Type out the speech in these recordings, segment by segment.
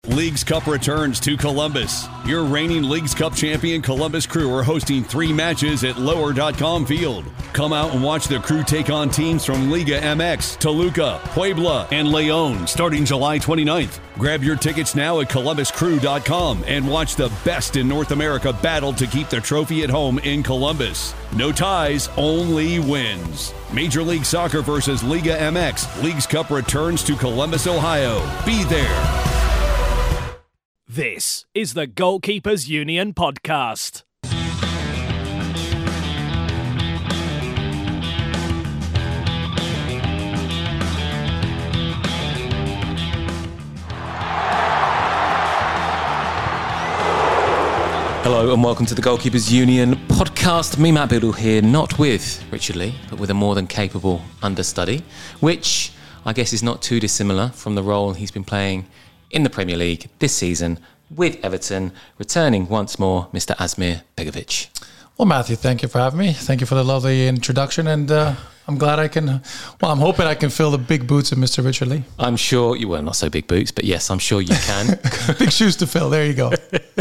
Leagues Cup returns to Columbus. Your reigning Leagues Cup champion Columbus Crew are hosting 3 matches at Lower.com Field. Come out and watch the Crew take on teams from Liga MX, Toluca, Puebla, and Leon starting July 29th. Grab your tickets now at ColumbusCrew.com and watch the best in North America battle to keep the trophy at home in Columbus. No ties, only wins. Major League Soccer versus Liga MX. Leagues Cup returns to Columbus, Ohio. Be there. This is the Goalkeepers Union podcast. Hello and welcome to the Goalkeepers Union podcast. Me, Matt Biddle here, not with Richard Lee, but with a more than capable understudy, which I guess is not too dissimilar from the role he's been playing in the Premier League this season with Everton, returning once more, Mr. Asmir Begovic. Well, Matthew, thank you for having me. Thank you for the lovely introduction, and I'm glad I'm hoping I can fill the big boots of Mr. Richard Lee. I'm sure you not so big boots, but yes, I'm sure you can. Big shoes to fill, there you go.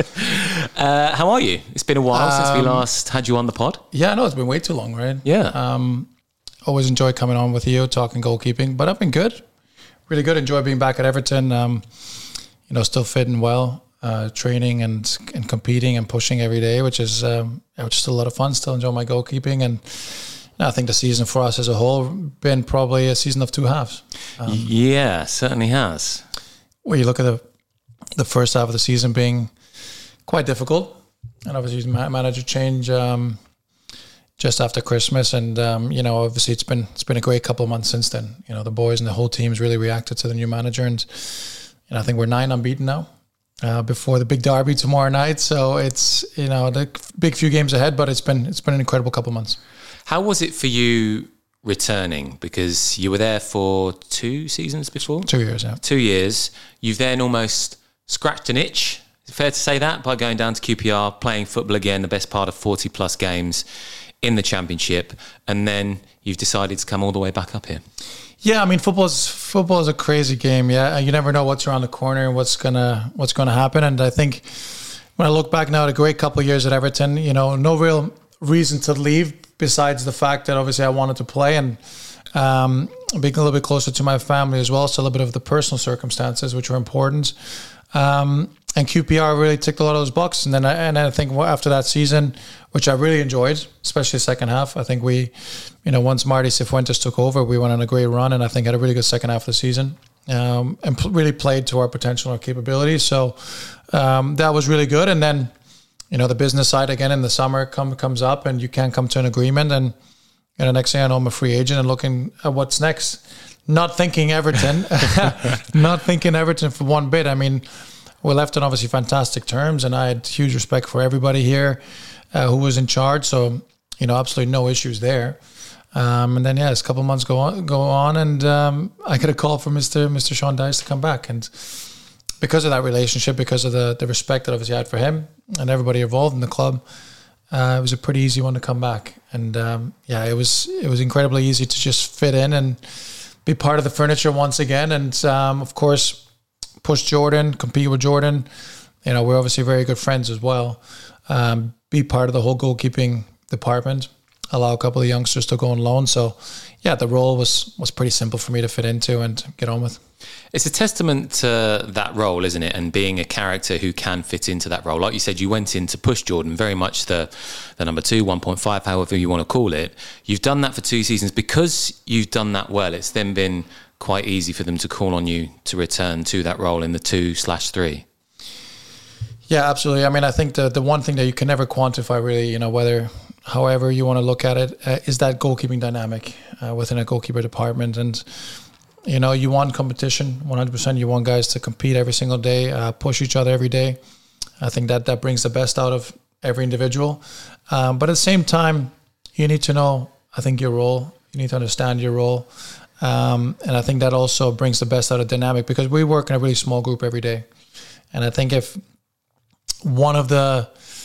How are you? It's been a while since we last had you on the pod. Yeah, I know, it's been way too long, right? Yeah. Always enjoy coming on with you, talking goalkeeping, but I've been good. Really good. Enjoy being back at Everton. Still fitting well, training and competing and pushing every day, which is still a lot of fun. Still enjoy my goalkeeping, and I think the season for us as a whole been probably a season of two halves. Yeah, certainly has. Where you look at the first half of the season being quite difficult, and obviously manager change just after Christmas, and obviously it's been a great couple of months since then. The boys and the whole team's really reacted to the new manager, and I think we're 9 unbeaten now before the big derby tomorrow night. So it's the big few games ahead, but it's been an incredible couple of months. How was it for you returning? Because you were there for 2 seasons before? 2 years, yeah. 2 years. You've then almost scratched an itch. Is it fair to say that, by going down to QPR, playing football again, the best part of 40 plus games in the Championship, and then you've decided to come all the way back up here? Yeah, I mean, football is a crazy game. Yeah, you never know what's around the corner and what's gonna happen. And I think when I look back now at a great couple of years at Everton, no real reason to leave besides the fact that obviously I wanted to play and being a little bit closer to my family as well. So a little bit of the personal circumstances, which were important. And QPR really ticked a lot of those boxes. And then I think after that season, which I really enjoyed, especially the second half, I think we, once Marty Cifuentes took over, we went on a great run, and I think had a really good second half of the season, and really played to our potential and our capabilities. So that was really good. And then, the business side again in the summer comes up, and you can't come to an agreement. And next thing I know, I'm a free agent and looking at what's next. Not thinking Everton, for one bit. I mean, we left on obviously fantastic terms, and I had huge respect for everybody here who was in charge. So, absolutely no issues there. And then, as a couple of months go on, and I get a call from Mr. Sean Dyche to come back. And because of that relationship, because of the respect that obviously I had for him and everybody involved in the club, it was a pretty easy one to come back. And it was incredibly easy to just fit in and be part of the furniture once again. And of course, push Jordan, compete with Jordan. We're obviously very good friends as well. Be part of the whole goalkeeping department. Allow a couple of youngsters to go on loan. So, the role was pretty simple for me to fit into and get on with. It's a testament to that role, isn't it? And being a character who can fit into that role. Like you said, you went in to push Jordan, very much the number 2, 1.5, however you want to call it. You've done that for 2 seasons. Because you've done that well, it's then been quite easy for them to call on you to return to that role in the 2/3. Yeah, absolutely. I mean, I think the one thing that you can never quantify really, however you want to look at it, is that goalkeeping dynamic within a goalkeeper department. And, you want competition, 100%. You want guys to compete every single day, push each other every day. I think that brings the best out of every individual. But at the same time, you need to know, I think, your role. You need to understand your role. And I think that also brings the best out of dynamic, because we work in a really small group every day. And I think if one of the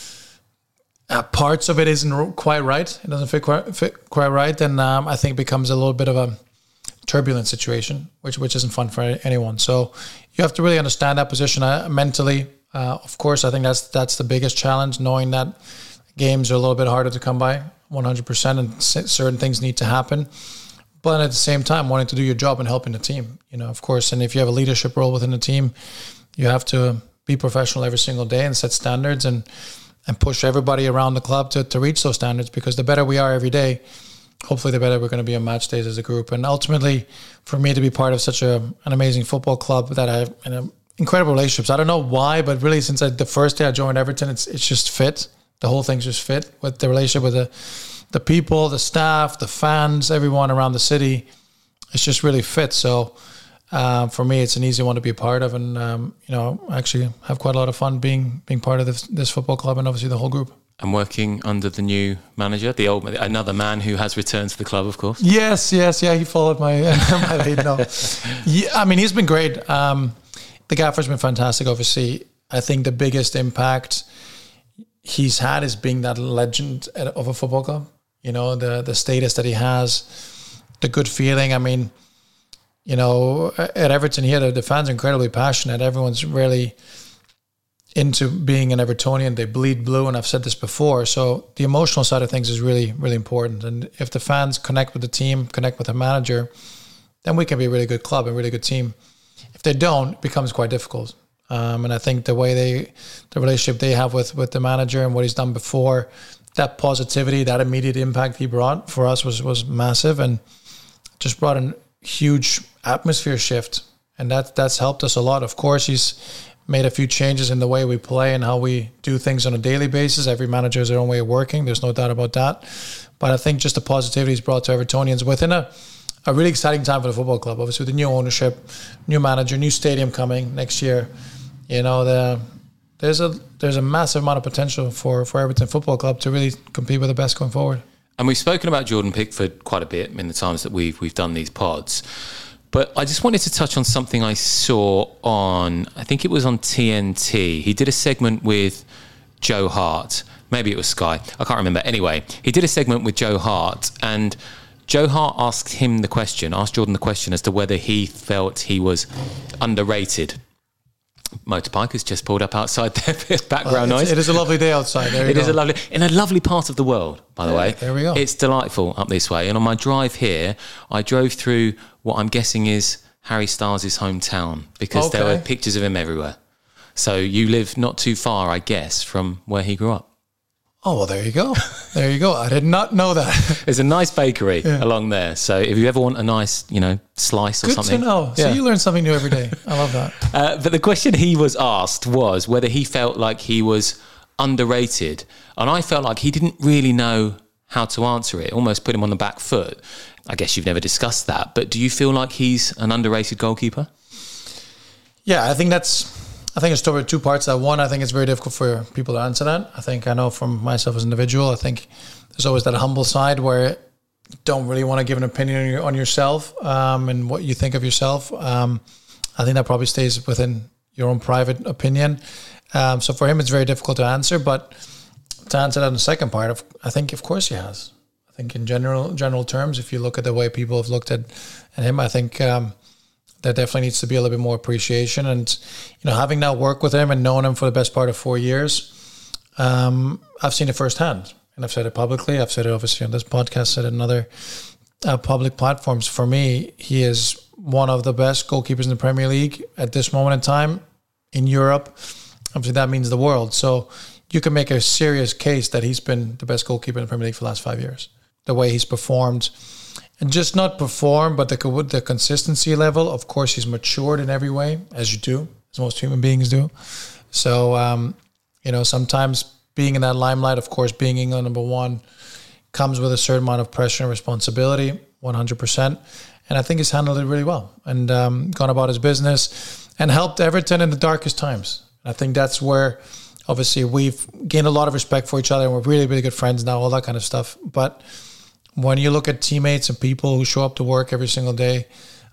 parts of it isn't quite right, it doesn't fit quite right, then I think it becomes a little bit of a turbulent situation, which isn't fun for anyone. So you have to really understand that position mentally. Of course, I think that's the biggest challenge, knowing that games are a little bit harder to come by 100%, and certain things need to happen. But at the same time, wanting to do your job and helping the team, of course. And if you have a leadership role within the team, you have to be professional every single day and set standards and push everybody around the club to reach those standards, because the better we are every day, hopefully the better we're going to be on match days as a group. And ultimately, for me to be part of such an amazing football club that I have incredible relationships. I don't know why, but really since the first day I joined Everton, it's just fit. The whole thing's just fit with the relationship with the people, the staff, the fans, everyone around the city. It's just really fit. So for me, it's an easy one to be a part of, and I actually have quite a lot of fun being part of this football club, and obviously the whole group. And working under the new manager, another man who has returned to the club, of course. Yes, he followed my lead. No, yeah, I mean, he's been great. The gaffer's been fantastic. Obviously, I think the biggest impact he's had is being that legend of a football club. The status that he has, the good feeling. I mean, at Everton here, the fans are incredibly passionate. Everyone's really into being an Evertonian. They bleed blue, and I've said this before. So the emotional side of things is really, really important. And if the fans connect with the team, connect with the manager, then we can be a really good club, a really good team. If they don't, it becomes quite difficult. And I think the relationship they have with the manager and what he's done before, that positivity, that immediate impact he brought for us was massive, and just brought a huge atmosphere shift. And that's helped us a lot. Of course, he's made a few changes in the way we play and how we do things on a daily basis. Every manager has their own way of working. There's no doubt about that. But I think just the positivity he's brought to Evertonians within a really exciting time for the football club. Obviously, with the new ownership, new manager, new stadium coming next year, there's a massive amount of potential for Everton Football Club to really compete with the best going forward. And we've spoken about Jordan Pickford quite a bit in the times that we've done these pods. But I just wanted to touch on something I saw on, I think it was on TNT. He did a segment with Joe Hart. Maybe it was Sky. I can't remember. Anyway, he did a segment with Joe Hart, and Joe Hart asked Jordan the question as to whether he felt he was underrated. Motorbike has just pulled up outside there. Background noise. It is a lovely day outside. It is in a lovely part of the world, by the way. There we go. It's delightful up this way. And on my drive here, I drove through what I'm guessing is Harry Styles' hometown, because there were pictures of him everywhere. So you live not too far, I guess, from where he grew up. Oh, well, there you go. There you go. I did not know that. There's a nice bakery along there. So if you ever want a nice, slice or something. Good to know. So you learn something new every day. I love that. But the question he was asked was whether he felt like he was underrated. And I felt like he didn't really know how to answer it, almost put him on the back foot. I guess you've never discussed that. But do you feel like he's an underrated goalkeeper? Yeah, I think it's probably two parts. That one, I think it's very difficult for people to answer that. I know from myself as an individual, I think there's always that humble side where you don't really want to give an opinion on yourself and what you think of yourself. I think that probably stays within your own private opinion. So for him, it's very difficult to answer. But to answer that in the second part, I think, of course, he has. I think in general terms, if you look at the way people have looked at him, I think there definitely needs to be a little bit more appreciation. And, having now worked with him and known him for the best part of 4 years, I've seen it firsthand. And I've said it publicly. I've said it obviously on this podcast, said it in other public platforms. For me, he is one of the best goalkeepers in the Premier League at this moment in time in Europe. Obviously, that means the world. So you can make a serious case that he's been the best goalkeeper in the Premier League for the last 5 years. The way he's performed. And just not perform, but the consistency level. Of course, he's matured in every way, as you do, as most human beings do. So, sometimes being in that limelight, of course, being England number one, comes with a certain amount of pressure and responsibility, 100%. And I think he's handled it really well and gone about his business and helped Everton in the darkest times. I think that's where, obviously, we've gained a lot of respect for each other and we're really, really good friends now, all that kind of stuff. But when you look at teammates and people who show up to work every single day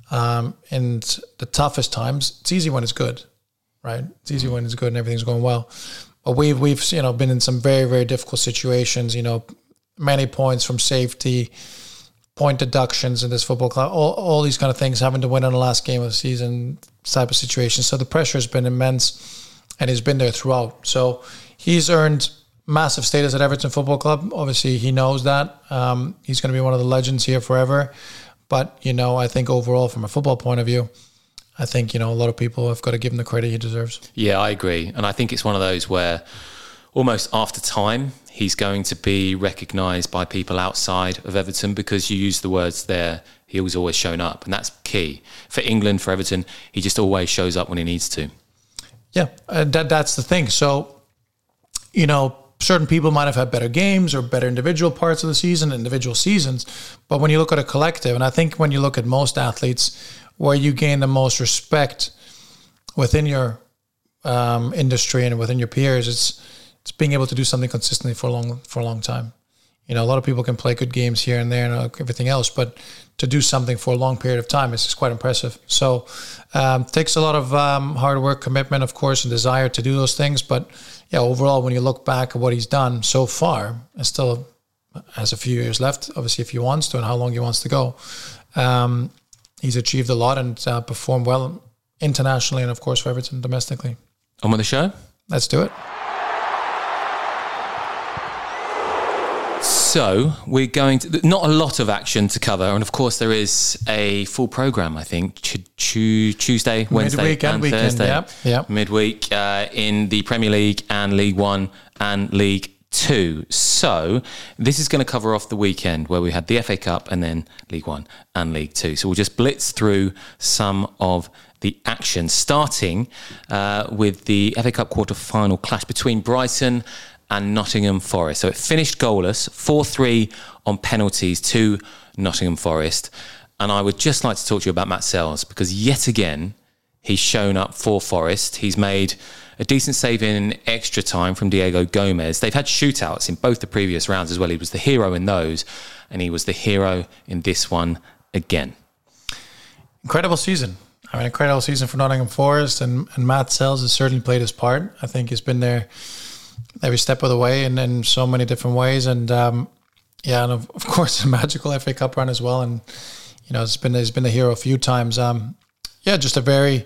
in the toughest times, it's easy when it's good, right? It's easy when it's good and everything's going well. But we've been in some very, very difficult situations, many points from safety, point deductions in this football club, all these kind of things, having to win on the last game of the season type of situation. So the pressure has been immense, and he's been there throughout. So he's earned massive status at Everton Football Club. Obviously, he knows that. He's going to be one of the legends here forever. But, I think overall, from a football point of view, I think, a lot of people have got to give him the credit he deserves. Yeah, I agree. And I think it's one of those where almost after time, he's going to be recognised by people outside of Everton, because you use the words there, he was always shown up. And that's key. For England, for Everton, he just always shows up when he needs to. Yeah, that's the thing. So, certain people might have had better games or better individual parts of the season, individual seasons. But when you look at a collective, and I think when you look at most athletes, where you gain the most respect within your industry and within your peers, it's being able to do something consistently for a long time. A lot of people can play good games here and there and everything else, but to do something for a long period of time is quite impressive. So it takes a lot of hard work, commitment, of course, and desire to do those things. But yeah, overall, when you look back at what he's done so far, and still has a few years left, obviously, if he wants to and how long he wants to go, he's achieved a lot and performed well internationally and, of course, for Everton domestically. On with the show? Let's do it. So we're going to, not a lot of action to cover, and of course there is a full program. I think Tuesday, Wednesday, midweek and Thursday, yep. midweek in the Premier League and League One and League Two. So this is going to cover off the weekend where we had the FA Cup and then League One and League Two. So we'll just blitz through some of the action, starting with the FA Cup quarter-final clash between Brighton and Nottingham Forest. So it finished goalless, 4-3 on penalties to Nottingham Forest. And I would just like to talk to you about Matt Sells, because yet again, he's shown up for Forest. He's made a decent save in extra time from Diego Gomez. They've had shootouts in both the previous rounds as well. He was the hero in those, and he was the hero in this one again. Incredible season. Incredible season for Nottingham Forest, and Matt Sells has certainly played his part. I think he's been there every step of the way and in so many different ways. And and of course a magical FA Cup run as well. And he's been the hero a few times. Just a very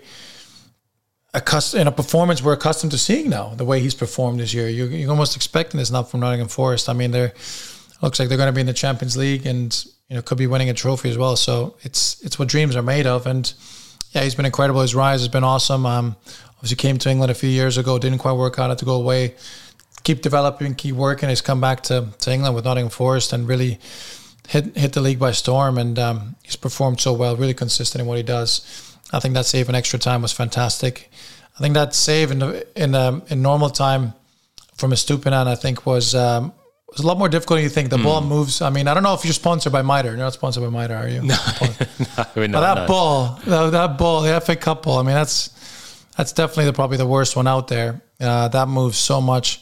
in a performance we're accustomed to seeing now. The way he's performed this year, you're almost expecting this now from Nottingham Forest. It looks like they're going to be in the Champions League and could be winning a trophy as well. So it's what dreams are made of. And yeah, he's been incredible. His rise has been awesome. Obviously came to England a few years ago, didn't quite work out, had to go away, keep developing, keep working. He's come back to England with Nottingham Forest and really hit the league by storm. And he's performed so well, really consistent in what he does. I think that save in extra time was fantastic. I think that save in normal time from Estupiñán, I think was a lot more difficult than you think. The ball moves. I don't know if you're sponsored by Mitre. You're not sponsored by Mitre, are you? No, we're not. But that ball, the FA Cup ball, that's definitely probably the worst one out there. That moves so much.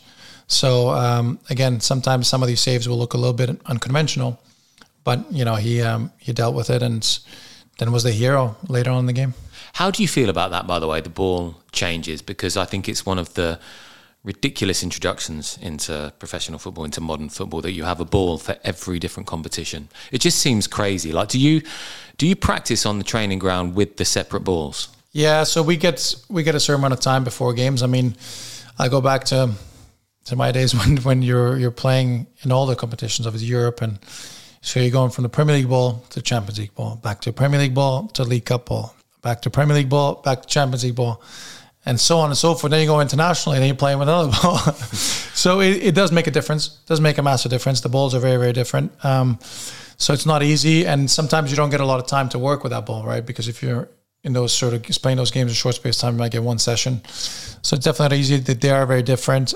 So again, sometimes some of these saves will look a little bit unconventional, but he dealt with it and then was the hero later on in the game. How do you feel about that, by the way, the ball changes? Because I think it's one of the ridiculous introductions into professional football, into modern football, that you have a ball for every different competition. It just seems crazy. Like, do you practice on the training ground with the separate balls? Yeah, so we get a certain amount of time before games. I go back to my days when you're playing in all the competitions of Europe, and so you're going from the Premier League ball to Champions League ball, back to Premier League ball to League Cup ball, back to Premier League ball, back to Champions League ball, and so on and so forth. Then you go internationally, and then you're playing with another ball. So it does make a difference. It does make a massive difference. The balls are very, very different. So it's not easy, and sometimes you don't get a lot of time to work with that ball, right? Because if you're in those sort of playing those games in short space of time, you might get one session. So it's definitely not easy. They are very different.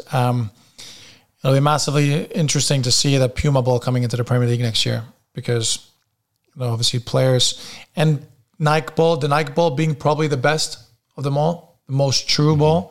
It'll be massively interesting to see that Puma ball coming into the Premier League next year, because obviously players and Nike ball, the Nike ball being probably the best of them all, the most true ball.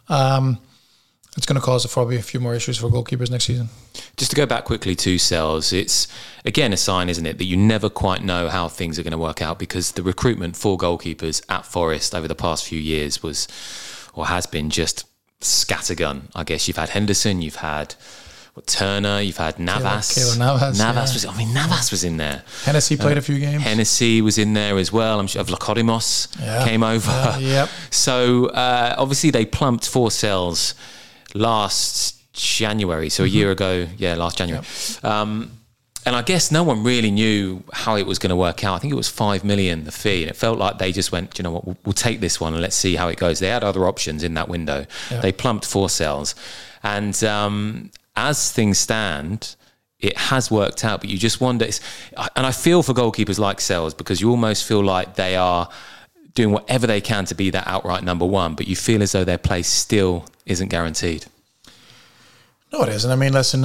It's going to cause probably a few more issues for goalkeepers next season. Just to go back quickly to Sells, it's again a sign, isn't it, that you never quite know how things are going to work out, because the recruitment for goalkeepers at Forest over the past few years has been just scattergun. I guess you've had Henderson, you've had Turner, you've had Navas. Keylor Navas. Navas was in there. Hennessy played a few games. Hennessy was in there as well. I'm sure Vlachodimos came over. Yep. So obviously they plumped 4 cells last January. So a year ago, last January. Yep. And I guess no one really knew how it was going to work out. I think it was $5 million, the fee. And it felt like they just went, you know what, we'll take this one and let's see how it goes. They had other options in that window. Yeah. They plumped 4 cells. And as things stand, it has worked out. But you just wonder, and I feel for goalkeepers like Sells, because you almost feel like they are doing whatever they can to be that outright number one, but you feel as though their place still isn't guaranteed. No, it isn't. I mean, listen,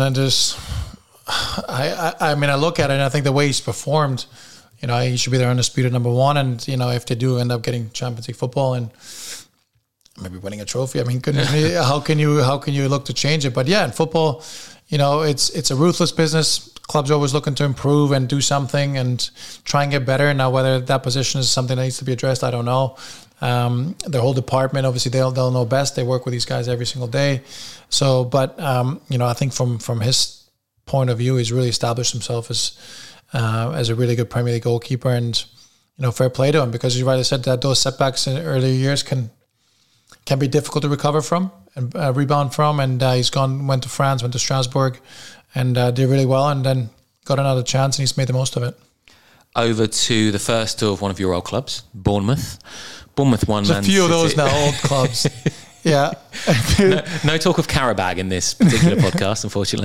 I mean, I look at it and I think the way he's performed, you know, he should be their undisputed number one. And, you know, if they do end up getting Champions League football and maybe winning a trophy, I mean, goodness me, how can you look to change it? But yeah, in football, you know, it's a ruthless business. Clubs are always looking to improve and do something and try and get better. Now, whether that position is something that needs to be addressed, I don't know. Their whole department, obviously, they'll know best. They work with these guys every single day. So, but you know, I think from his point of view, he's really established himself as a really good Premier League goalkeeper, and you know, fair play to him, because you rightly said that those setbacks in earlier years can be difficult to recover from and rebound from. And went to France, went to Strasbourg, and did really well, and then got another chance, and he's made the most of it. Over to the first of one of your old clubs, Bournemouth. Bournemouth won. There's a few of those now, old clubs. Yeah. No talk of Karabag in this particular podcast, unfortunately.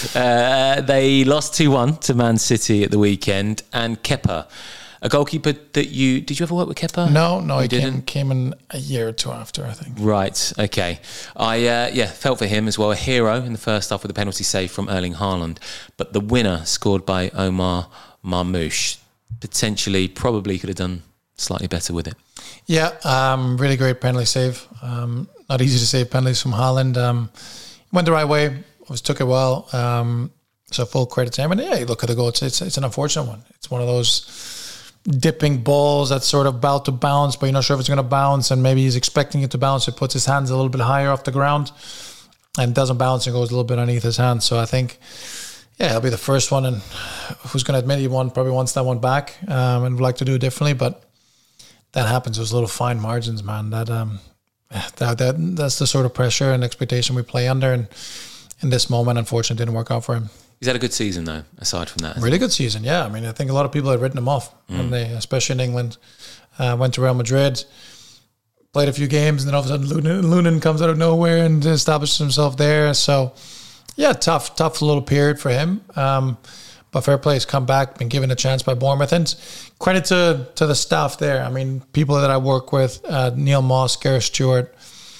They lost 2-1 to Man City at the weekend. And Kepa, a goalkeeper that did you ever work with Kepa? No, he came in a year or two after, I think. Right, okay. I felt for him as well. A hero in the first half with a penalty save from Erling Haaland. But the winner, scored by Omar Marmoush, probably could have done slightly better with it. Yeah, really great penalty save. Not easy to save penalties from Haaland. Went the right way. Always took it well. So full credit to him. And yeah, you look at the goal. It's an unfortunate one. It's one of those dipping balls that's sort of about to bounce, but you're not sure if it's going to bounce. And maybe he's expecting it to bounce. He puts his hands a little bit higher off the ground and doesn't bounce and goes a little bit underneath his hand. So I think, yeah, he'll be the first one. And who's going to admit he probably wants that one back and would like to do it differently. But that happens. Those little fine margins, man. That's the sort of pressure and expectation we play under, and in this moment, unfortunately, it didn't work out for him. He's had a good season, though, aside from that. Really good season, yeah. I mean, I think a lot of people had written him off, when they, especially in England, went to Real Madrid, played a few games, and then all of a sudden Lunin comes out of nowhere and establishes himself there. So, yeah, tough little period for him. But fair play, he's come back, been given a chance by Bournemouth. And credit to the staff there. I mean, people that I work with, Neil Moss, Gareth Stewart,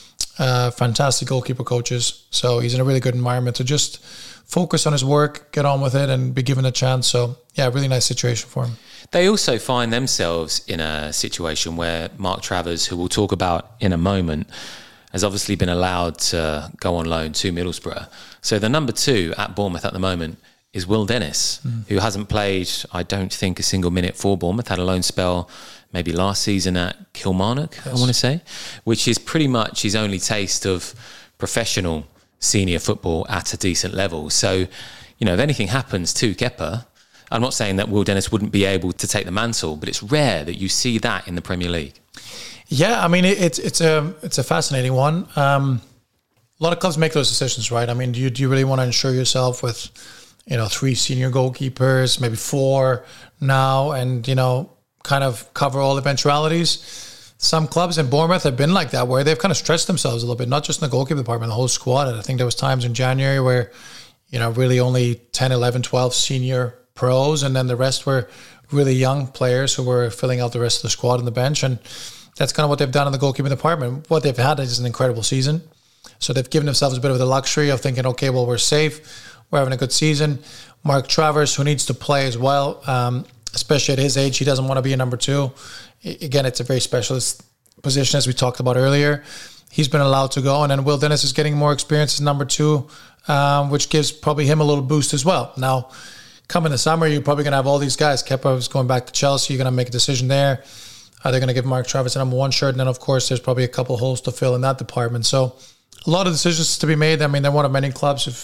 fantastic goalkeeper coaches. So he's in a really good environment to just focus on his work, get on with it, and be given a chance. So, yeah, really nice situation for him. They also find themselves in a situation where Mark Travers, who we'll talk about in a moment, has obviously been allowed to go on loan to Middlesbrough. So the number 2 at Bournemouth at the moment is Will Dennis, who hasn't played, I don't think, a single minute for Bournemouth. Had a loan spell maybe last season at Kilmarnock, yes. I want to say, which is pretty much his only taste of professional senior football at a decent level. So, you know, if anything happens to Kepa, I'm not saying that Will Dennis wouldn't be able to take the mantle, but it's rare that you see that in the Premier League. Yeah, I mean, it's a fascinating one. A lot of clubs make those decisions, right? I mean, do you really want to ensure yourself with, you know, 3 senior goalkeepers, maybe 4 now, and, you know, kind of cover all eventualities? Some clubs in Bournemouth have been like that, where they've kind of stretched themselves a little bit, not just in the goalkeeper department, the whole squad. And I think there was times in January where, you know, really only 10, 11, 12 senior pros, and then the rest were really young players who were filling out the rest of the squad on the bench. And that's kind of what they've done in the goalkeeping department. What they've had is an incredible season. So they've given themselves a bit of the luxury of thinking, okay, well, we're safe. We're having a good season. Mark Travers, who needs to play as well, especially at his age, he doesn't want to be a number 2. Again, it's a very specialist position, as we talked about earlier. He's been allowed to go. And then Will Dennis is getting more experience as number 2, which gives probably him a little boost as well. Now, coming the summer, you're probably going to have all these guys. Kepa is going back to Chelsea. You're going to make a decision there. Are they going to give Mark Travers a number 1 shirt? And then, of course, there's probably a couple holes to fill in that department. So a lot of decisions to be made. I mean, they're one of many clubs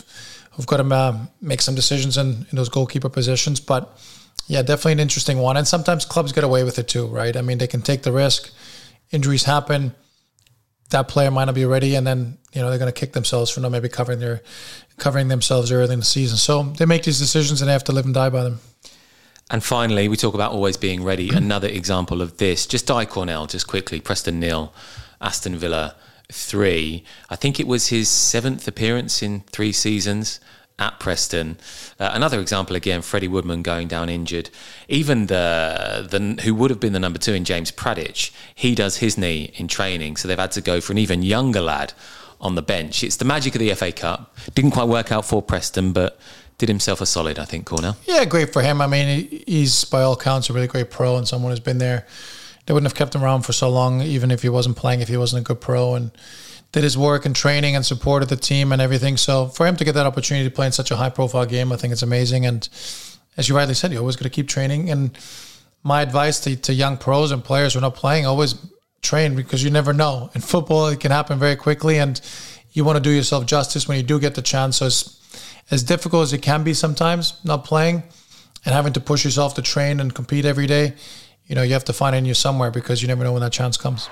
who've got to make some decisions in those goalkeeper positions. But yeah, definitely an interesting one. And sometimes clubs get away with it too, right? I mean, they can take the risk. Injuries happen. That player might not be ready, and then they're going to kick themselves for not maybe covering themselves early in the season. So they make these decisions, and they have to live and die by them. And finally, we talk about always being ready. Another example of this, just Di Cornell, just quickly. Preston 0, Aston Villa 3. I think it was his 7th appearance in 3 seasons at Preston. Another example again, Freddie Woodman going down injured. Even the who would have been the number 2 in James Pradich, he does his knee in training, so they've had to go for an even younger lad on the bench. It's the magic of the FA Cup. Didn't quite work out for Preston, but did himself a solid, I think, Cornell. Yeah, great for him. I mean, he's by all accounts a really great pro and someone who's been there. They wouldn't have kept him around for so long, even if he wasn't playing, if he wasn't a good pro, and did his work and training and supported the team and everything. So for him to get that opportunity to play in such a high-profile game, I think it's amazing. And as you rightly said, you always got to keep training. And my advice to young pros and players who are not playing, always train, because you never know. In football, it can happen very quickly, and you want to do yourself justice when you do get the chance. So as difficult as it can be sometimes, not playing and having to push yourself to train and compete every day, you have to find it in you somewhere, because you never know when that chance comes.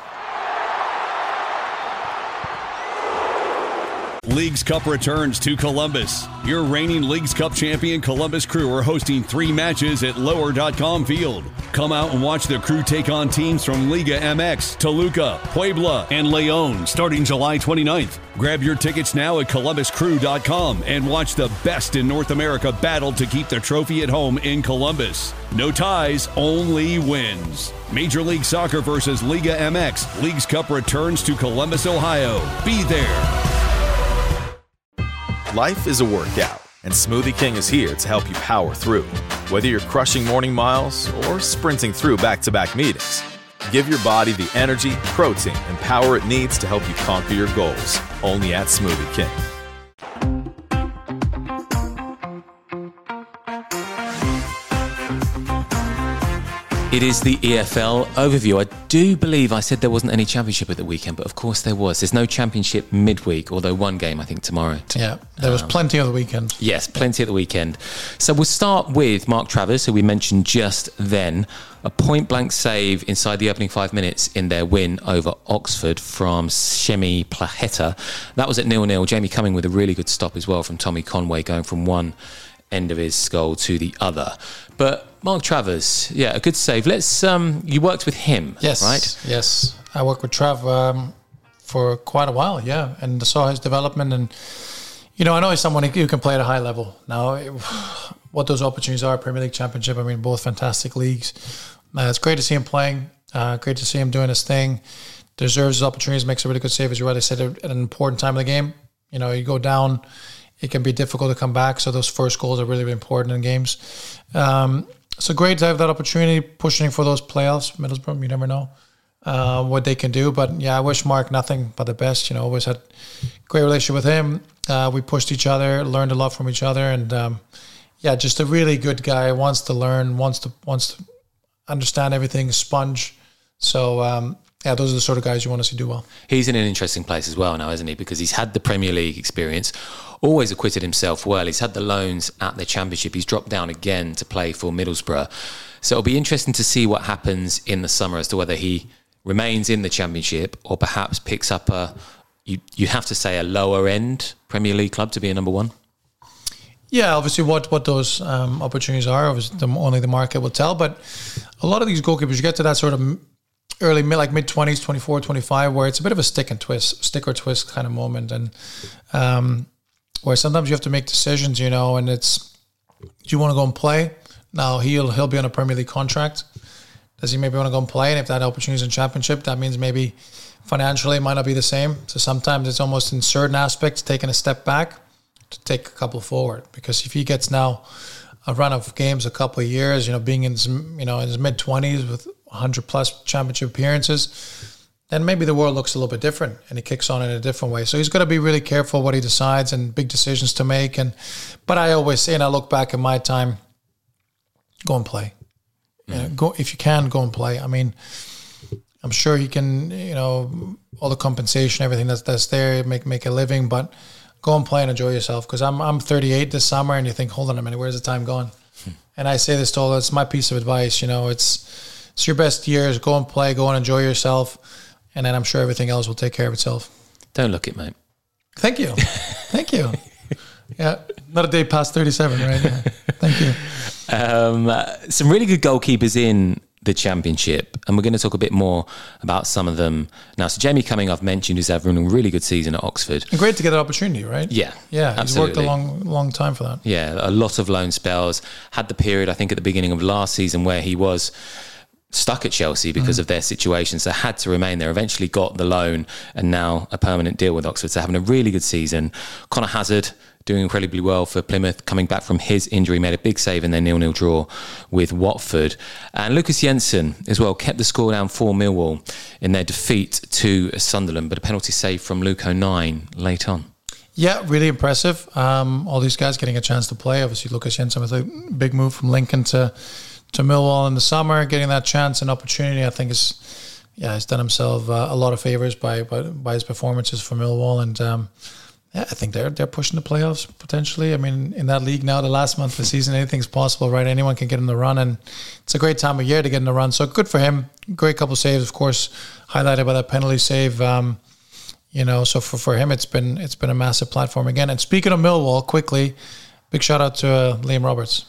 Leagues Cup returns to Columbus. Your reigning Leagues Cup champion Columbus Crew are hosting 3 matches at lower.com field. Come out and watch the Crew take on teams from Liga MX, Toluca, Puebla, and León starting July 29th. Grab your tickets now at columbuscrew.com and watch the best in North America battle to keep the trophy at home in Columbus. No ties, only wins. Major League Soccer versus Liga MX. Leagues Cup returns to Columbus, Ohio. Be there. Life is a workout, and Smoothie King is here to help you power through. Whether you're crushing morning miles or sprinting through back-to-back meetings, give your body the energy, protein, and power it needs to help you conquer your goals. Only at Smoothie King. It is the EFL overview. I do believe I said there wasn't any championship at the weekend, but of course there was. There's no championship midweek, although one game, I think, tomorrow. Yeah, there was plenty of the weekend. Yes, plenty at the weekend. So we'll start with Mark Travers, who we mentioned just then. A point-blank save inside the opening 5 minutes in their win over Oxford from Semi Placheta. That was at 0-0. Jamie Cumming with a really good stop as well from Tommy Conway, going from one end of his goal to the other. But Mark Travers, yeah, a good save. Let's you worked with him, yes, right? Yes, I worked with Trav for quite a while, yeah, and saw his development. And I know he's someone who can play at a high level. Now, what those opportunities are, Premier League, Championship, I mean, both fantastic leagues. It's great to see him playing. Great to see him doing his thing. Deserves his opportunities. Makes a really good save, as you rightly said, at an important time of the game. You go down, it can be difficult to come back. So those first goals are really, really important in games. So great to have that opportunity, pushing for those playoffs. Middlesbrough, you never know what they can do. But yeah, I wish Mark nothing but the best. Always had great relationship with him. We pushed each other, learned a lot from each other, and just a really good guy. Wants to learn, wants to understand everything. Sponge. So those are the sort of guys you want to see do well. He's in an interesting place as well now, isn't he? Because he's had the Premier League experience, always acquitted himself well. He's had the loans at the Championship. He's dropped down again to play for Middlesbrough. So it'll be interesting to see what happens in the summer as to whether he remains in the Championship or perhaps picks up you have to say, a lower-end Premier League club to be a number one. Yeah, obviously what those opportunities are, obviously only the market will tell. But a lot of these goalkeepers, you get to that sort of early, mid-20s, 24, 25, where it's a bit of a stick or twist kind of moment. And where sometimes you have to make decisions, and it's, do you want to go and play? Now, he'll be on a Premier League contract. Does he maybe want to go and play? And if that opportunity is in Championship, that means maybe financially it might not be the same. So sometimes it's almost in certain aspects taking a step back to take a couple forward. Because if he gets now a run of games, a couple of years, being in his, in his mid-20s with 100-plus Championship appearances, then maybe the world looks a little bit different and he kicks on in a different way. So he's got to be really careful what he decides and big decisions to make. But I always say, and I look back at my time, go and play. Go if you can, go and play. I mean, I'm sure he can, all the compensation, everything that's there, make a living, but go and play and enjoy yourself. Because I'm 38 this summer, and you think, hold on a minute, where's the time gone? And I say this to all, it's my piece of advice. It's your best years. Go and play, go and enjoy yourself, and then I'm sure everything else will take care of itself. Don't look it, mate. Thank you. Thank you. Yeah, not a day past 37, right? Yeah. Thank you. Some really good goalkeepers in the Championship, and we're going to talk a bit more about some of them now. So Jamie Cumming, I've mentioned, who's having a really good season at Oxford. And great to get that opportunity, right? Yeah, yeah. Absolutely. He's worked a long time for that. Yeah, a lot of loan spells. Had the period, I think, at the beginning of last season where he was stuck at Chelsea because of their situation, so had to remain there. Eventually got the loan, and now a permanent deal with Oxford. So having a really good season. Connor Hazard doing incredibly well for Plymouth, coming back from his injury, made a big save in their 0-0 draw with Watford. And Lucas Jensen as well kept the score down for Millwall in their defeat to Sunderland, but a penalty save from Luke O'Nien late on. Yeah, really impressive. All these guys getting a chance to play. Obviously, Lucas Jensen was a big move from Lincoln to Millwall in the summer, getting that chance and opportunity. I think he's done himself a lot of favours by his performances for Millwall, and I think they're pushing the playoffs potentially. I mean, in that league now, the last month of the season, anything's possible, right? Anyone can get in the run, and it's a great time of year to get in the run. So good for him. Great couple saves, of course, highlighted by that penalty save. So for him, it's been a massive platform again. And speaking of Millwall, quickly, big shout out to Liam Roberts.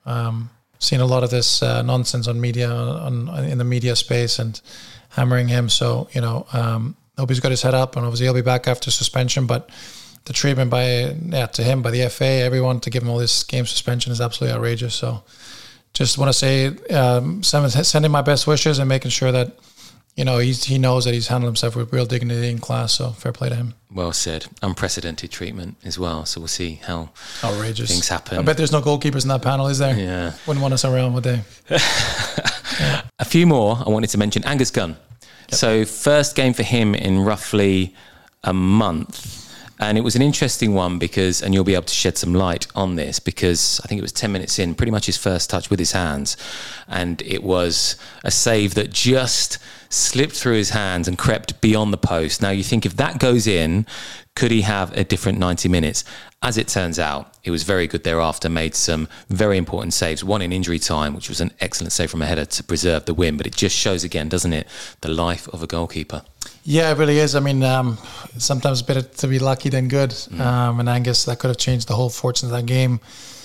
Seen a lot of this nonsense on media, in the media space, and hammering him. So hope he's got his head up, and obviously he'll be back after suspension. But the treatment to him by the FA, everyone, to give him all this game suspension is absolutely outrageous. So just want to say, sending my best wishes and making sure that he knows that he's handled himself with real dignity and class. So fair play to him. Well said. Unprecedented treatment as well. So we'll see how outrageous things happen. I bet there's no goalkeepers in that panel, is there? Yeah. Wouldn't want us around, would they? Yeah. A few more I wanted to mention. Angus Gunn. Yep. So first game for him in roughly a month. And it was an interesting one because, and you'll be able to shed some light on this, because I think it was 10 minutes in, pretty much his first touch with his hands. And it was a save that just slipped through his hands and crept beyond the post. Now you think, if that goes in, could he have a different 90 minutes? As it turns out, he was very good thereafter, made some very important saves, one in injury time, which was an excellent save from a header to preserve the win. But it just shows again, doesn't it, the life of a goalkeeper. Yeah, it really is. I mean, sometimes better to be lucky than good. And Angus, that could have changed the whole fortune of that game.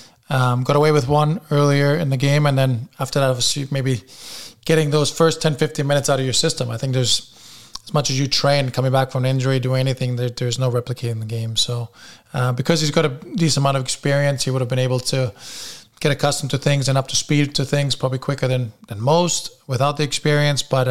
Got away with one earlier in the game, and then after that, obviously, maybe getting those first 10, 15 minutes out of your system. I think there's, as much as you train, coming back from an injury, doing anything, there's no replicating the game. So because he's got a decent amount of experience, he would have been able to get accustomed to things and up to speed to things probably quicker than most without the experience. But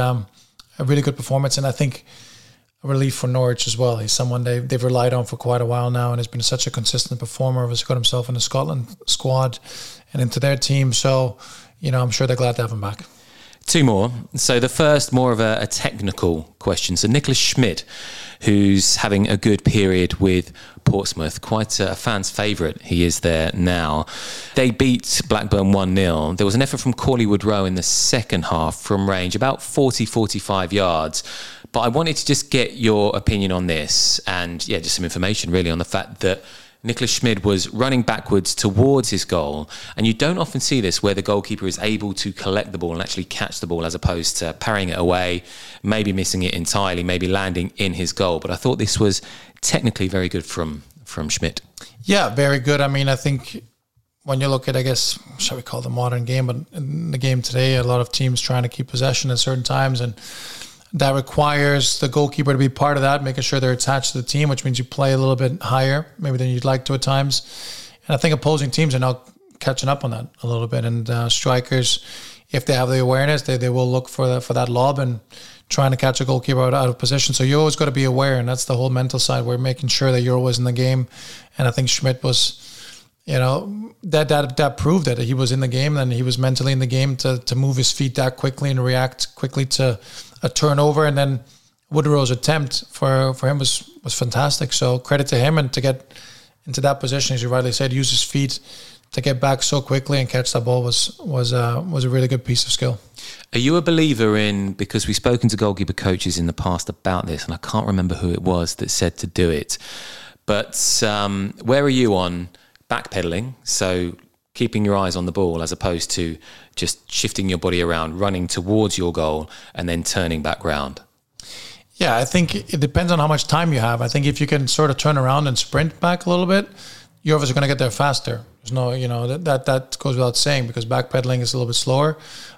a really good performance, and I think a relief for Norwich as well. He's someone they've relied on for quite a while now, and has been such a consistent performer. Has got himself in the Scotland squad and into their team. So, I'm sure they're glad to have him back. Two more. So the first, more of a technical question. So Nicholas Schmidt, who's having a good period with Portsmouth, quite a fan's favourite he is there now. They beat Blackburn 1-0. There was an effort from Corleywood Row in the second half from range, about 40-45 yards. But I wanted to just get your opinion on this, and just some information really on the fact that Nicholas Schmidt was running backwards towards his goal, and you don't often see this where the goalkeeper is able to collect the ball and actually catch the ball, as opposed to parrying it away, maybe missing it entirely, maybe landing in his goal. But I thought this was technically very good from Schmidt. Yeah, very good. I mean, I think when you look at, I guess, shall we call it the modern game, but in the game today, a lot of teams trying to keep possession at certain times, and that requires the goalkeeper to be part of that, making sure they're attached to the team, which means you play a little bit higher, maybe than you'd like to at times. And I think opposing teams are now catching up on that a little bit. And strikers, if they have the awareness, they will look for that lob and trying to catch a goalkeeper out of position. So you always got to be aware, and that's the whole mental side. We're making sure that you're always in the game. And I think Schmidt was, that proved that he was in the game, and he was mentally in the game to move his feet that quickly and react quickly to a turnover. And then Woodrow's attempt for him was fantastic. So credit to him, and to get into that position, as you rightly said, use his feet to get back so quickly and catch that ball was a really good piece of skill. Are you a believer in, because we've spoken to goalkeeper coaches in the past about this, and I can't remember who it was that said to do it, But where are you on backpedaling? So keeping your eyes on the ball as opposed to just shifting your body around, running towards your goal and then turning back round? Yeah, I think it depends on how much time you have. I think if you can sort of turn around and sprint back a little bit, you're obviously going to get there faster. There's no, that goes without saying, because backpedaling is a little bit slower.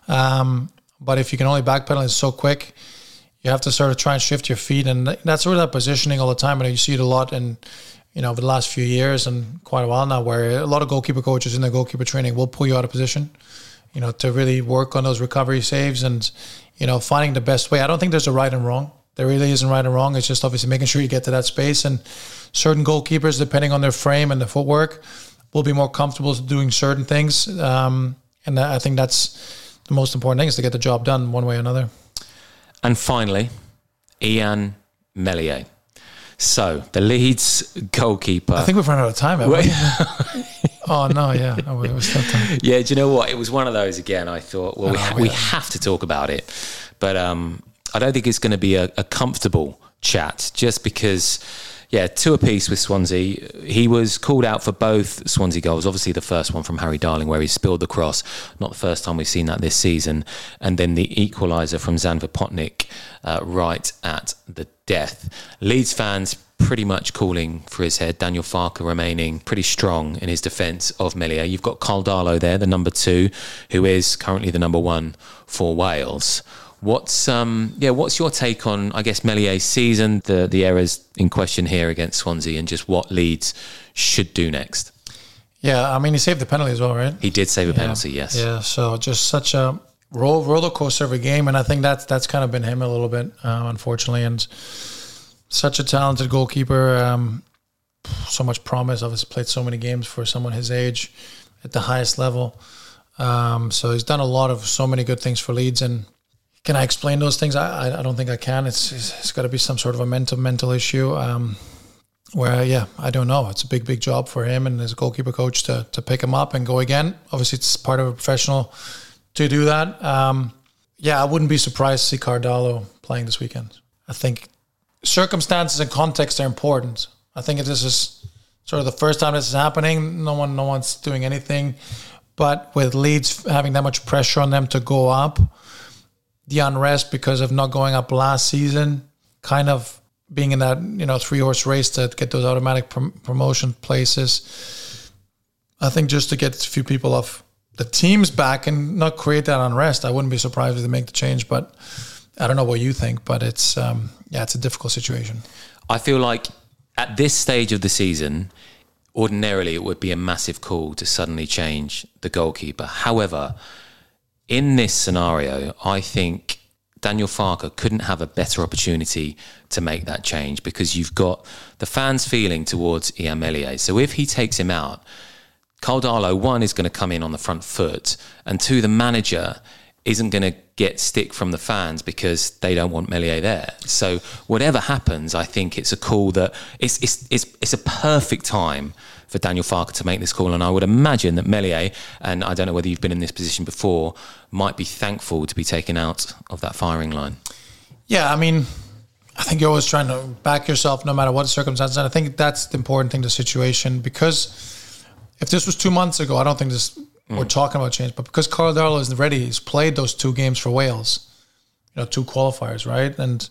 But if you can only backpedal, it's so quick. You have to sort of try and shift your feet, and that's sort of that positioning all the time. And you see it a lot in, over the last few years and quite a while now, where a lot of goalkeeper coaches in their goalkeeper training will pull you out of position, to really work on those recovery saves and, finding the best way. I don't think there's a right and wrong. There really isn't right and wrong. It's just obviously making sure you get to that space. And certain goalkeepers, depending on their frame and their footwork, will be more comfortable doing certain things. And I think that's the most important thing, is to get the job done one way or another. And finally, Ian Meslier. So, the Leeds goalkeeper. I think we've run out of time, haven't we? Oh, no, yeah. Oh, it was still time. Yeah, do you know what? It was one of those again. I thought, well, we have to talk about it. But I don't think it's going to be a comfortable chat, just because, two apiece with Swansea. He was called out for both Swansea goals. Obviously, the first one from Harry Darling, where he spilled the cross. Not the first time we've seen that this season. And then the equaliser from Zan Vopotnik right at the death. Leeds fans pretty much calling for his head. Daniel Farke remaining pretty strong in his defence of Meslier. You've got Carl Darlow there, the number 2, who is currently the number 1 for Wales. What's your take on, I guess, Meslier's season, the errors in question here against Swansea, and just what Leeds should do next? Yeah, I mean, he saved the penalty as well, right? He did save a penalty, yes. Yeah, so just such a roller coaster of a game, and I think that's kind of been him a little bit, unfortunately. And such a talented goalkeeper, so much promise. Obviously, played so many games for someone his age at the highest level. So he's done so many good things for Leeds, and can I explain those things? I don't think I can. It's got to be some sort of a mental issue where, I don't know. It's a big job for him and his goalkeeper coach to pick him up and go again. Obviously, it's part of a professional to do that. I wouldn't be surprised to see Carl Darlow playing this weekend. I think circumstances and context are important. I think this is sort of the first time this is happening. No one's doing anything. But with Leeds having that much pressure on them to go up, the unrest because of not going up last season, kind of being in that 3-horse race to get those automatic promotion places. I think just to get a few people off the teams back and not create that unrest, I wouldn't be surprised if they make the change. But I don't know what you think, but it's it's a difficult situation. I feel like at this stage of the season, ordinarily it would be a massive call to suddenly change the goalkeeper. However, in this scenario, I think Daniel Farke couldn't have a better opportunity to make that change, because you've got the fans' feeling towards Ian Meslier. So if he takes him out, Carl Darlow, 1, is going to come in on the front foot, and 2, the manager isn't going to get stick from the fans because they don't want Meslier there. So whatever happens, I think it's a call that it's a perfect time for Daniel Farke to make this call. And I would imagine that Meslier, and I don't know whether you've been in this position before, might be thankful to be taken out of that firing line. Yeah, I mean, I think you're always trying to back yourself no matter what the circumstances. And I think that's the important thing, the situation. Because if this was 2 months ago, I don't think we're talking about change. But because Carl Darlow is ready, he's played those 2 games for Wales, 2 qualifiers, right? And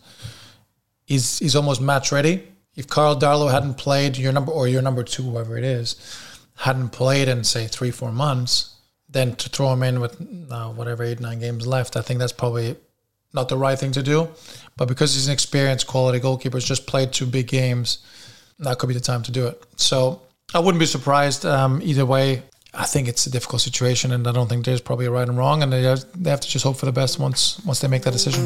he's almost match ready. If Carl Darlow hadn't played, your number 2, whoever it is, hadn't played in, say, 3-4 months, then to throw him in with 8-9 games left, I think that's probably not the right thing to do. But because he's an experienced quality goalkeeper, he's just played 2 big games, that could be the time to do it. So I wouldn't be surprised either way. I think it's a difficult situation, and I don't think there's probably a right and wrong, and they have to just hope for the best once they make that decision.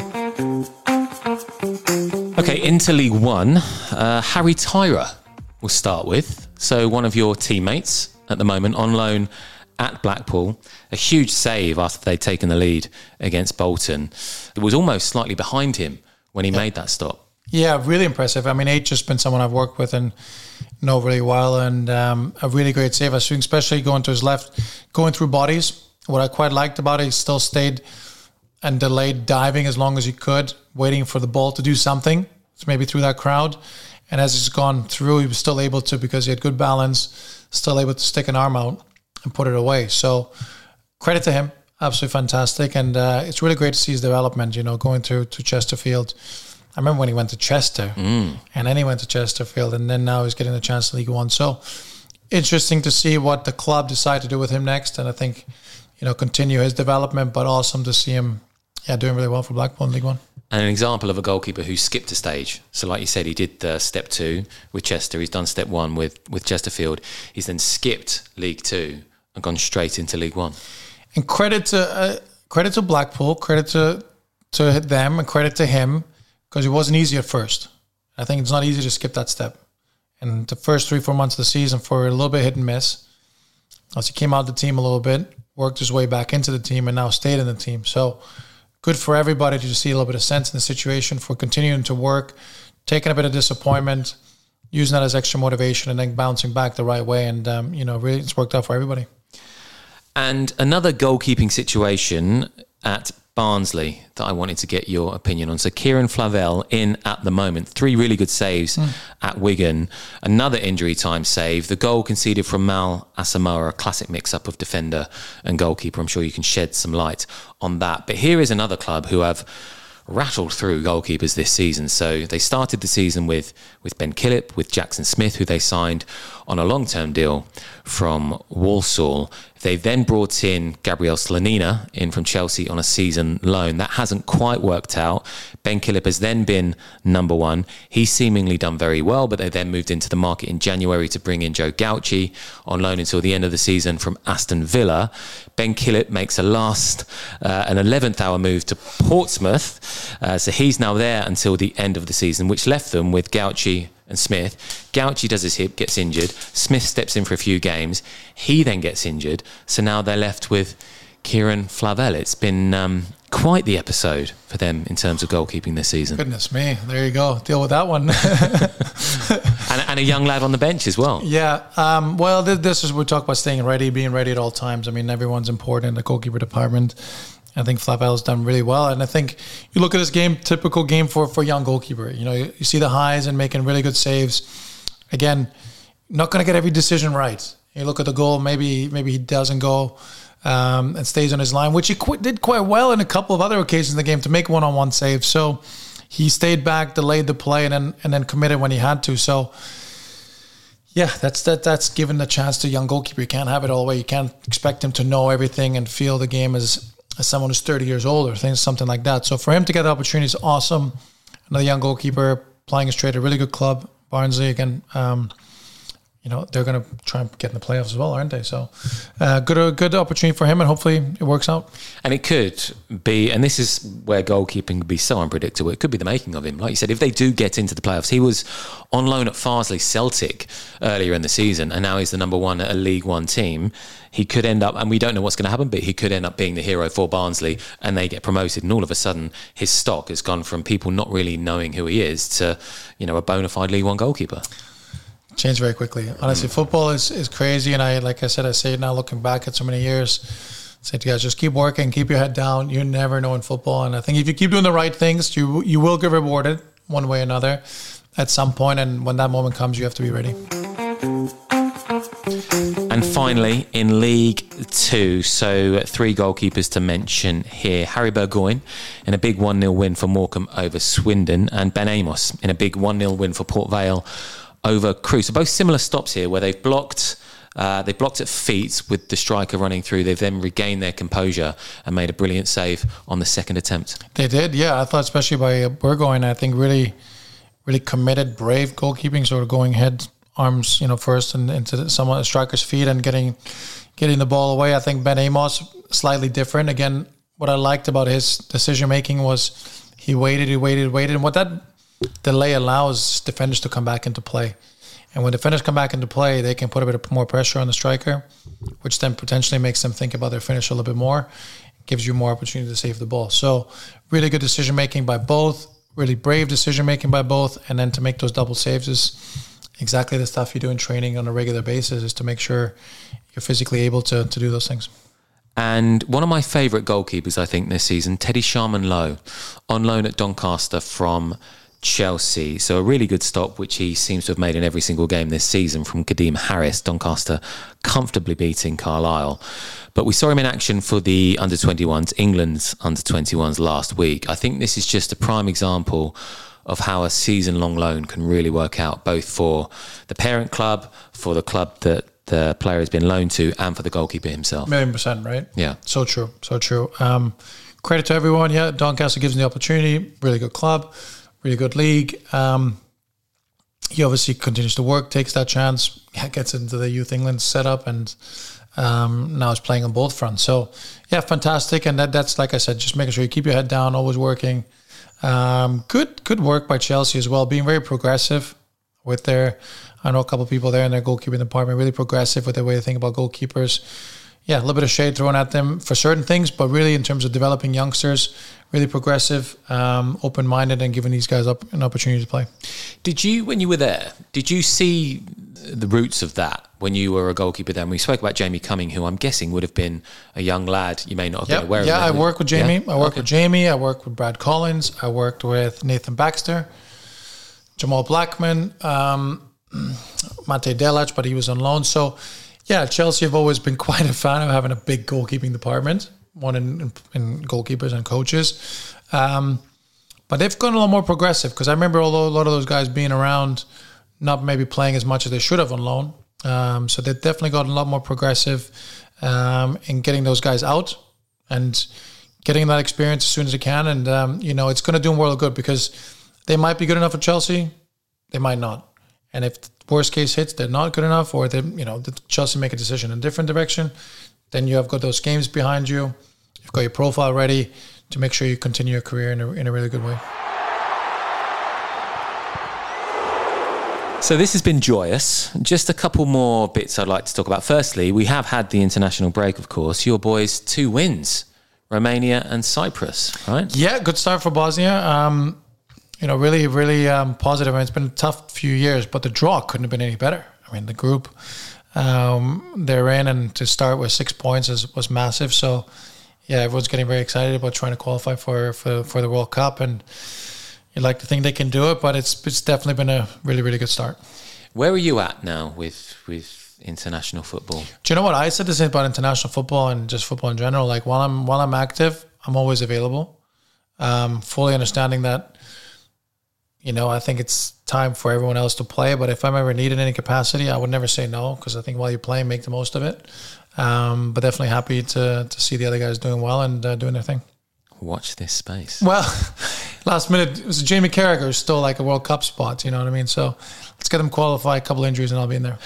Okay, into League One, Harry Tyra we'll start with. So one of your teammates at the moment on loan at Blackpool, a huge save after they'd taken the lead against Bolton. It was almost slightly behind him when he made that stop. Yeah, really impressive. I mean, H has been someone I've worked with and know really well, and a really great save. I think especially going to his left, going through bodies. What I quite liked about it, he still stayed and delayed diving as long as he could, waiting for the ball to do something, so maybe through that crowd. And as he's gone through, he was still able to, because he had good balance, still able to stick an arm out and put it away. So credit to him. Absolutely fantastic. And it's really great to see his development, going through to Chesterfield. I remember when he went to Chester, and then he went to Chesterfield, and then now he's getting a chance in League One. So interesting to see what the club decide to do with him next. And I think, continue his development, but awesome to see him doing really well for Blackpool in League One. And an example of a goalkeeper who skipped a stage. So like you said, he did step 2 with Chester. He's done step 1 with Chesterfield. He's then skipped League 2 and gone straight into League 1. And credit to Blackpool, credit to them, and credit to him, because it wasn't easy at first. I think it's not easy to skip that step. And the first 3-4 months of the season, for a little bit hit and miss, as he came out of the team a little bit, worked his way back into the team, and now stayed in the team. So good for everybody to see a little bit of sense in the situation, for continuing to work, taking a bit of disappointment, using that as extra motivation, and then bouncing back the right way. And, really it's worked out for everybody. And another goalkeeping situation at Barnsley that I wanted to get your opinion on. So Kieran Flavell in at the moment. 3 really good saves at Wigan. Another injury time save. The goal conceded from Mal Asamoah, a classic mix-up of defender and goalkeeper. I'm sure you can shed some light on that. But here is another club who have rattled through goalkeepers this season. So they started the season with Ben Killip, with Jackson Smith, who they signed on a long-term deal from Walsall. They then brought in Gabriel Slonina in from Chelsea on a season loan. That hasn't quite worked out. Ben Killip has then been number 1. He's seemingly done very well, but they then moved into the market in January to bring in Joe Gauci on loan until the end of the season from Aston Villa. Ben Killip makes an 11th hour move to Portsmouth. So he's now there until the end of the season, which left them with Gauci and Smith. Gauci does his hip, gets injured. Smith steps in for a few games. He then gets injured. So now they're left with Kieran Flavell. It's been quite the episode for them in terms of goalkeeping this season. Goodness me. There you go. Deal with that one. and a young lad on the bench as well. Yeah. Well, this is, we talk about staying ready, being ready at all times. I mean, everyone's important in the goalkeeper department. I think Flavell's done really well. And I think you look at this game, typical game for young goalkeeper. You see the highs and making really good saves. Again, not going to get every decision right. You look at the goal, maybe he doesn't go and stays on his line, which he did quite well in a couple of other occasions in the game to make one-on-one saves. So he stayed back, delayed the play, and then committed when he had to. So yeah, that's given the chance to a young goalkeeper. You can't have it all the way. You can't expect him to know everything and feel the game as someone who's 30 years old or something like that. So for him to get the opportunity is awesome. Another young goalkeeper playing straight, a really good club, Barnsley again. They're going to try and get in the playoffs as well, aren't they? So good opportunity for him, and hopefully it works out. And it could be, and this is where goalkeeping could be so unpredictable, it could be the making of him. Like you said, if they do get into the playoffs, he was on loan at Farsley Celtic earlier in the season, and now he's the number 1 at a League One team. He could end up, and we don't know what's going to happen, but he could end up being the hero for Barnsley, and they get promoted, and all of a sudden his stock has gone from people not really knowing who he is to, a bona fide League One goalkeeper. Changed very quickly. Honestly, football is crazy, and I say it now looking back at so many years. Say to guys, just keep working, keep your head down. You never know in football, and I think if you keep doing the right things, you will get rewarded one way or another at some point, and when that moment comes, you have to be ready. And finally, in League 2, so 3 goalkeepers to mention here. Harry Burgoyne in a big 1-0 win for Morecambe over Swindon, and Ben Amos in a big 1-0 win for Port Vale over Crewe. So both similar stops here where they've blocked at feet with the striker running through. They've then regained their composure and made a brilliant save on the second attempt. They did, yeah. I thought especially by Burgoyne, I think really, really committed, brave goalkeeping, sort of going head, arms, first and into some of the striker's feet and getting the ball away. I think Ben Amos, slightly different. Again, what I liked about his decision-making was he waited. And what that delay allows defenders to come back into play. And when defenders come back into play, they can put a bit more pressure on the striker, which then potentially makes them think about their finish a little bit more, gives you more opportunity to save the ball. So really good decision-making by both, really brave decision-making by both, and then to make those double saves is exactly the stuff you do in training on a regular basis, is to make sure you're physically able to do those things. And one of my favourite goalkeepers, I think, this season, Teddy Sharman-Lowe, on loan at Doncaster from Chelsea. So a really good stop, which he seems to have made in every single game this season, from Kadeem Harris. Doncaster comfortably beating Carlisle. But we saw him in action for the under-21s, England's under-21s last week. I think this is just a prime example of how a season-long loan can really work out, both for the parent club, for the club that the player has been loaned to, and for the goalkeeper himself. 1,000,000%, right? Yeah. So true. Credit to everyone. Yeah, Doncaster gives him the opportunity. Really good club, really good league. He obviously continues to work, takes that chance, gets into the Youth England setup, and now is playing on both fronts. So, yeah, fantastic. And that's, like I said, just making sure you keep your head down, always working. Good work by Chelsea as well, being very progressive with I know a couple of people there in their goalkeeping department, really progressive with the way they think about goalkeepers. Yeah, a little bit of shade thrown at them for certain things, but really in terms of developing youngsters, really progressive, open-minded, and giving these guys an opportunity to play. Did you, when you were there, did you see the roots of that when you were a goalkeeper then? We spoke about Jamie Cumming, who I'm guessing would have been a young lad. You may not have been aware of. Yeah, I worked with Jamie. Yeah? I worked with Jamie. I worked with Brad Collins. I worked with Nathan Baxter, Jamal Blackman, Mate Delac, but he was on loan. So, yeah, Chelsea have always been quite a fan of having a big goalkeeping department, one in goalkeepers and coaches. But they've gone a lot more progressive, because I remember a lot of those guys being around, not maybe playing as much as they should have on loan. So they've definitely gotten a lot more progressive in getting those guys out and getting that experience as soon as they can. And, it's going to do them world of good, because they might be good enough for Chelsea, they might not. And if the worst case hits, they're not good enough, or Chelsea make a decision in a different direction, then you have got those games behind you. You've got your profile ready to make sure you continue your career in a really good way. So this has been joyous. Just a couple more bits I'd like to talk about. Firstly, we have had the international break, of course. Your boys, 2 wins, Romania and Cyprus, right? Yeah, good start for Bosnia. Really, really positive. It's been a tough few years, but the draw couldn't have been any better. I mean, the group they're in, and to start with 6 points was massive. So, yeah, everyone's getting very excited about trying to qualify for the World Cup, and you'd like to think they can do it, but it's definitely been a really, really good start. Where are you at now with international football? Do you know what? I said the same about international football and just football in general. Like, while I'm active, I'm always available, fully understanding that. I think it's time for everyone else to play. But if I'm ever needed in any capacity, I would never say no, because I think while you're playing, make the most of it. But definitely happy to see the other guys doing well and doing their thing. Watch this space. Well, last minute, it was Jamie Carragher still like a World Cup spot, you know what I mean? So let's get him qualified, a couple injuries, and I'll be in there.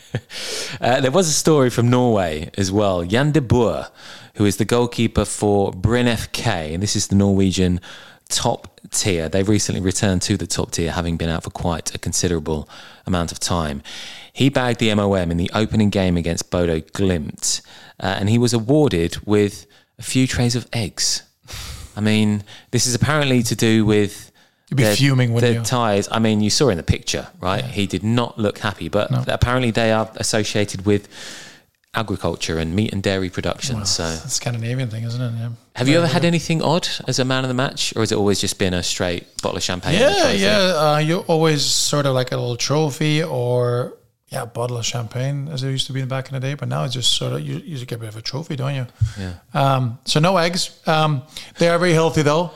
There was a story from Norway as well. Jan de Boer, who is the goalkeeper for Brynn FK, and this is the Norwegian top tier. They've recently returned to the top tier, having been out for quite a considerable amount of time. He bagged the MOM in the opening game against Bodo Glimt, and he was awarded with a few trays of eggs. I mean, this is apparently to do with You'd be fuming, wouldn't you? Ties. I mean, you saw in the picture, right? Yeah. He did not look happy, but apparently they are associated with agriculture and meat and dairy production. Well, so it's a Scandinavian thing, isn't it? Yeah. Have you ever had anything odd as a man of the match, or has it always just been a straight bottle of champagne? Yeah. You always sort of like a little trophy, or a bottle of champagne, as it used to be back in the day. But now it's just sort of you get a bit of a trophy, don't you? Yeah. So no eggs. They are very healthy though.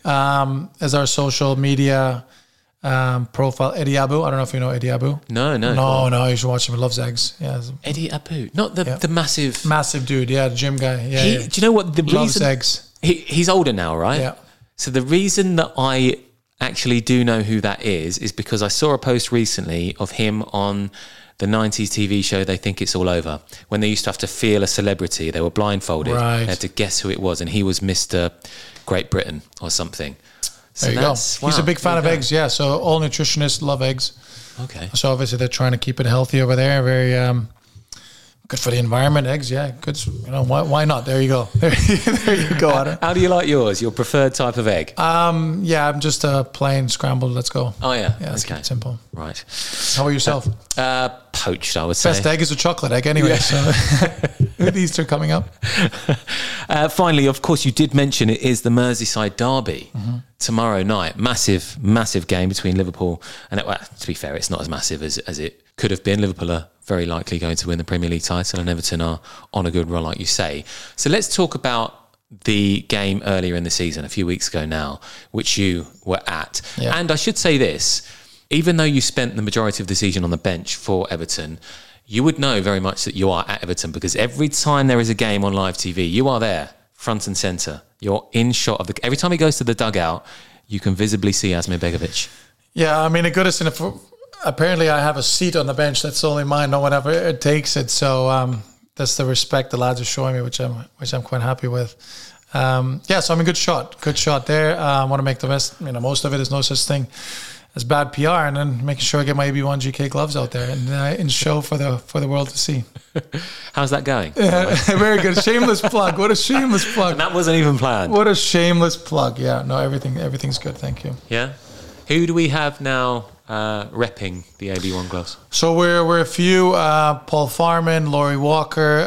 As our social media profile, Eddie Abu. I don't know if you know Eddie Abu. No. You should watch him. He loves eggs. Yeah. Eddie Abu, not the massive dude. Yeah, the gym guy. Yeah. Do you know what the loves reason? Eggs. He's older now, right? Yeah. So the reason that I actually do know who that is because I saw a post recently of him on the 90s TV show They Think It's All Over, when they used to have to feel a celebrity. They were blindfolded. Right. They had to guess who it was, and he was Mr. Great Britain or something. So there you go. He's a big fan of eggs, yeah. So all nutritionists love eggs. Okay. So obviously they're trying to keep it healthy over there. Very good for the environment. Eggs, yeah. Good. Why not? There you go. There you go, Adam. How do you like yours? Your preferred type of egg? Yeah, I'm just plain scrambled. Let's go. Oh yeah. Yeah, let's keep it simple. Right. How about yourself? Poached, I would say. Best egg is a chocolate egg anyway. Yeah. So. with Easter coming up. Finally, of course, you did mention it is the Merseyside derby tomorrow night. Massive game between Liverpool and, well, to be fair, it's not as massive as it could have been. Liverpool are very likely going to win the Premier League title, and Everton are on a good run, like you say. So let's talk about the game earlier in the season, a few weeks ago now, which you were at. Yeah. And I should say this, even though you spent the majority of the season on the bench for Everton, you would know very much that you are at Everton, because every time there is a game on live TV, you are there, front and centre. You're in shot of every time he goes to the dugout, you can visibly see Asmir Begovic. Yeah, I mean, at Goodison, apparently I have a seat on the bench that's only mine. No one ever takes it. So that's the respect the lads are showing me, which I'm quite happy with. So I'm in good shot there. I want to make the best. Most of it is no such thing as bad PR, and then making sure I get my EB1 GK gloves out there and show for the world to see. How's that going? Yeah, very good. Shameless plug. What a shameless plug. And that wasn't even planned. What a shameless plug. Yeah, no, everything's good. Thank you. Yeah. Who do we have now repping the AB1 gloves? So we're a few. Paul Farman, Laurie Walker.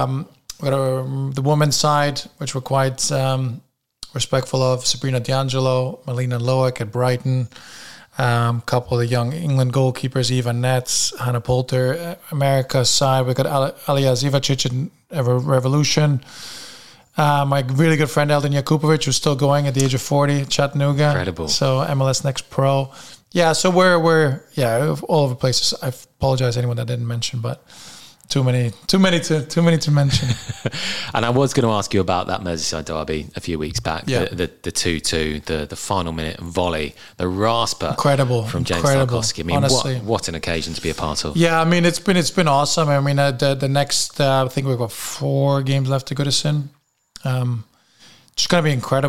The women's side, which we're quite respectful of. Sabrina D'Angelo, Melina Loic at Brighton. Couple of the young England goalkeepers, Eva Netz, Hannah Poulter. America's side, we've got Alija Zivacic at Revolution. My really good friend Eldin Jakupovic, who's still going at the age of 40, Chattanooga. Incredible. So MLS Next Pro. Yeah, so we're all over places. I apologize to anyone that didn't mention, but too many to mention. And I was going to ask you about that Merseyside derby a few weeks back. Yeah. The 2-2, the final minute volley, the rasper. Incredible. From James Tarkowski. I mean, honestly, what an occasion to be a part of. Yeah, I mean, it's been awesome. I mean, the next, I think we've got 4 games left to Goodison. Just going to be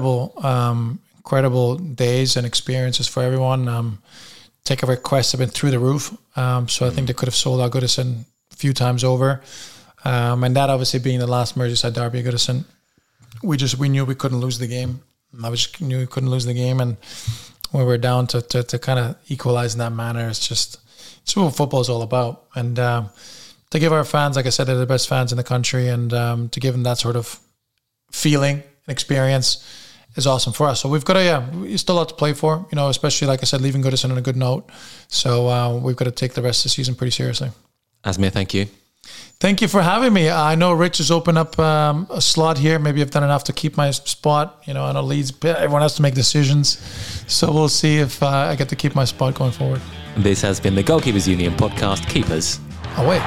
incredible days and experiences for everyone. Ticket requests have been through the roof. So I think they could have sold out Goodison a few times over. And that obviously being the last Merseyside derby at Goodison, we knew we couldn't lose the game. I just knew we couldn't lose the game. And we were down to kind of equalize in that manner. It's what football is all about. And to give our fans, like I said, they're the best fans in the country, and to give them that sort of feeling and experience is awesome for us. So we've got we still a lot to play for, especially, like I said, leaving Goodison on a good note. So we've got to take the rest of the season pretty seriously. Asmir, thank you. Thank you for having me. I know Rich has opened up a slot here. Maybe I've done enough to keep my spot. I know Leeds, everyone has to make decisions. So we'll see if I get to keep my spot going forward. This has been the Goalkeepers Union podcast. Keepers away.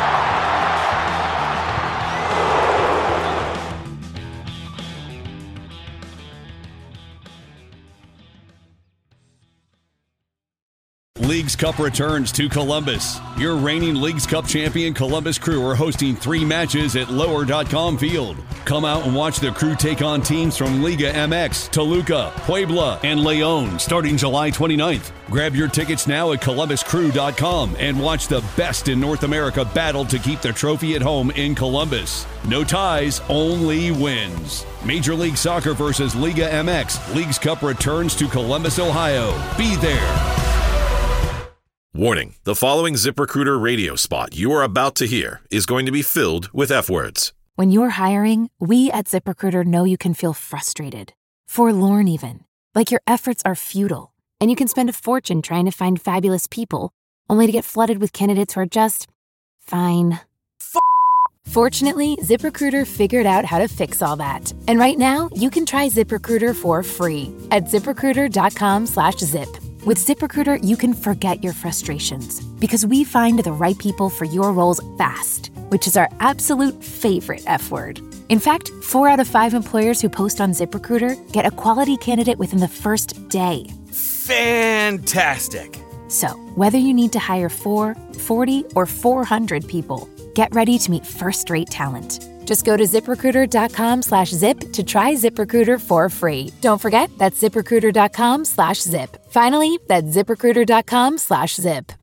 Leagues Cup returns to Columbus. Your reigning Leagues Cup champion Columbus Crew are hosting 3 matches at Lower.com Field. Come out and watch the Crew take on teams from Liga MX, Toluca, Puebla, and León starting July 29th. Grab your tickets now at ColumbusCrew.com and watch the best in North America battle to keep the trophy at home in Columbus. No ties, only wins. Major League Soccer versus Liga MX. Leagues Cup returns to Columbus, Ohio. Be there. Warning, the following ZipRecruiter radio spot you are about to hear is going to be filled with F-words. When you're hiring, we at ZipRecruiter know you can feel frustrated, forlorn even, like your efforts are futile, and you can spend a fortune trying to find fabulous people, only to get flooded with candidates who are just fine. Fortunately, ZipRecruiter figured out how to fix all that. And right now, you can try ZipRecruiter for free at ZipRecruiter.com/zip. With ZipRecruiter, you can forget your frustrations because we find the right people for your roles fast, which is our absolute favorite F word. In fact, 4 out of 5 employers who post on ZipRecruiter get a quality candidate within the first day. Fantastic. So, whether you need to hire 4, 40, or 400 people, get ready to meet first-rate talent. Just go to ZipRecruiter.com/zip to try ZipRecruiter for free. Don't forget, that's ZipRecruiter.com/zip. Finally, that's ZipRecruiter.com/zip.